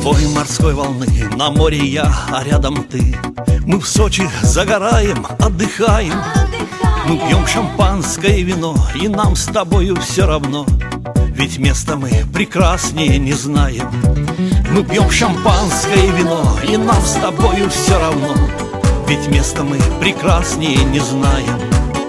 Бой морской волны, на море я, а рядом ты. Мы в Сочи загораем, отдыхаем. Мы пьем шампанское вино, и нам с тобою все равно, ведь место мы прекраснее не знаем. Мы пьем шампанское вино, и нам с тобою все равно, ведь место мы прекраснее не знаем.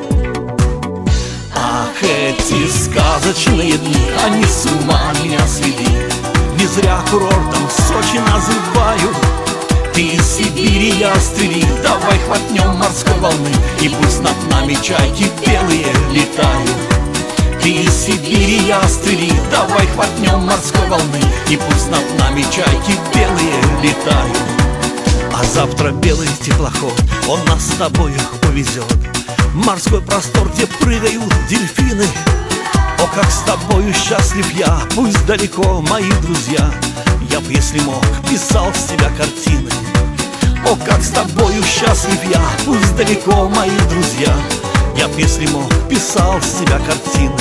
Ах, эти сказочные дни, они с ума меня свели. Не зря курортом Сочи называю. Ты из Сибири, я с Твери, давай хватнем морской волны, и пусть над нами чайки белые летают. Ты из Сибири, я с Твери, давай хватнем морской волны, и пусть над нами чайки белые летают. А завтра белый теплоход, он нас с тобою увезет в морской простор, где прыгают дельфины. О, как с тобою счастлив я, пусть далеко мои друзья, я б, если мог, писал с тебя картины. О, как с тобою счастлив я, пусть далеко мои друзья, я б, если мог, писал с тебя картины.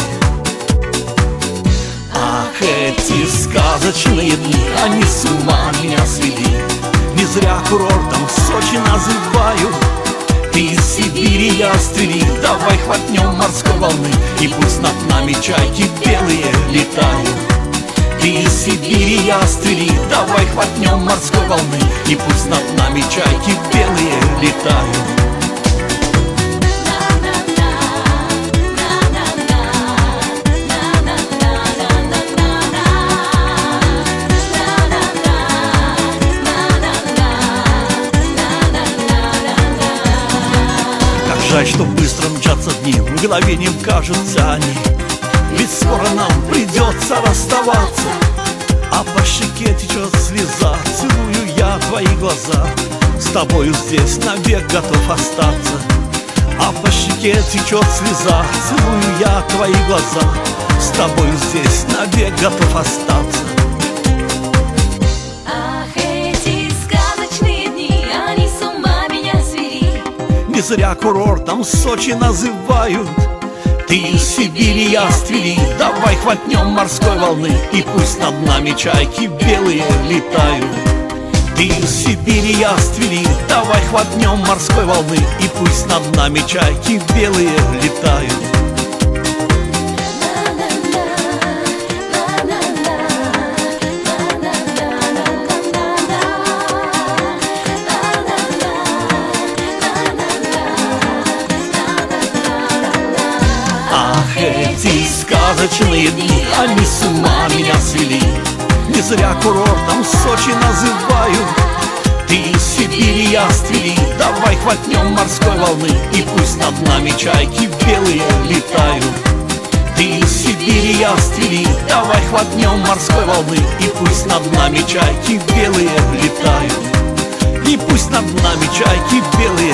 Ах, эти сказочные дни, они с ума меня свели. Не зря курортом Сочи называю. Ты из Сибири, я с Твери, давай хватнем морской волны, и пусть над нами чайки белые летают. Ты из Сибири, я с Твери, давай хватнем морской волны, и пусть над нами чайки белые летают. Жаль, что быстро мчатся дни, мгновением кажутся они, ведь скоро нам придется расставаться. А по щеке течет слеза, целую я твои глаза, с тобою здесь навек готов остаться. А по щеке течет слеза, целую я твои глаза, с тобою здесь навек готов остаться. Не зря курортом Сочи называют. Ты из Сибири, я с Твери, давай хватнем морской волны, и пусть над нами чайки белые летают. Ты из Сибири, я с Твери, давай хватнем морской волны, и пусть над нами чайки белые летают. Эти сказочные дни, они с ума меня свели. Не зря курортом Сочи называют. Ты из Сибири, я с Твери, давай хватнем морской волны, и пусть над нами чайки белые летают. Ты из Сибири, я с Твери, давай хватнем морской волны, и пусть над нами чайки белые летают. И пусть над нами чайки белые